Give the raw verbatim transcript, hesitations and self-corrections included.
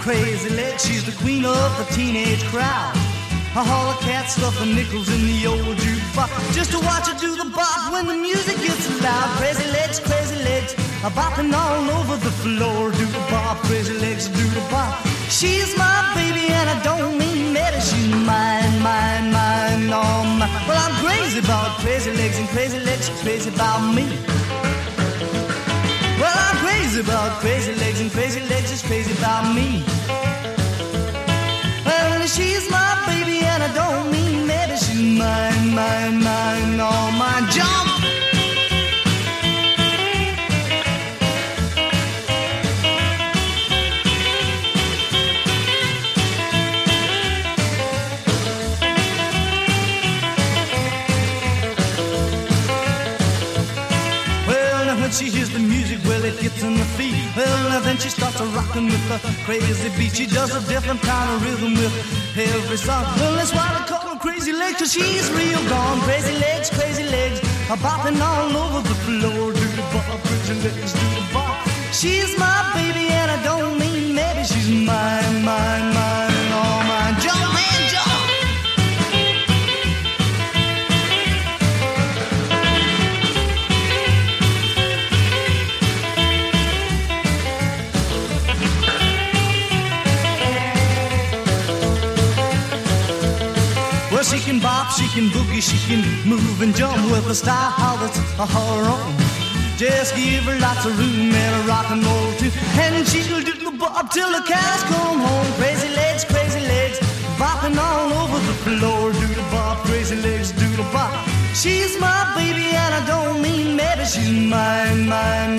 crazy legs, she's the queen of the teenage crowd. A haul of cat stuffing nickels in the old jukebox just to watch her do the bop when the music gets loud. Crazy legs, crazy legs, a bopping all over the floor. Do the bop, crazy legs, do the bop. She's my baby and I don't mean maybe she's mine, mine, mine, oh my. Well, I'm crazy about crazy legs and crazy legs are crazy about me. Well, I'm crazy about crazy legs and crazy legs is crazy about me. Well, she's my baby and I don't mean maybe she's mine, mine, mine, all mine. Jump! When she hears the music, well, it gets in the feet. Well, now then she starts a rockin' with the crazy beat. She does a different kind of rhythm with every song. Well, that's why they call her Crazy Legs, cause she's real gone. Crazy legs, crazy legs, a bopping all over the floor. Do the bop, crazy legs, do the bop. She's my baby and I don't mean maybe she's mine, mine, mine, all mine. Jump, man, jump! Well, she can bop, she can boogie, she can move and jump with a style that's her own. Just give her lots of room and a rock and roll too, and she'll do the bop till the cows come home. Crazy legs, crazy legs, bopping all over the floor. Do the bop, crazy legs, do the bop. She's my baby and I don't mean maybe she's mine, mine,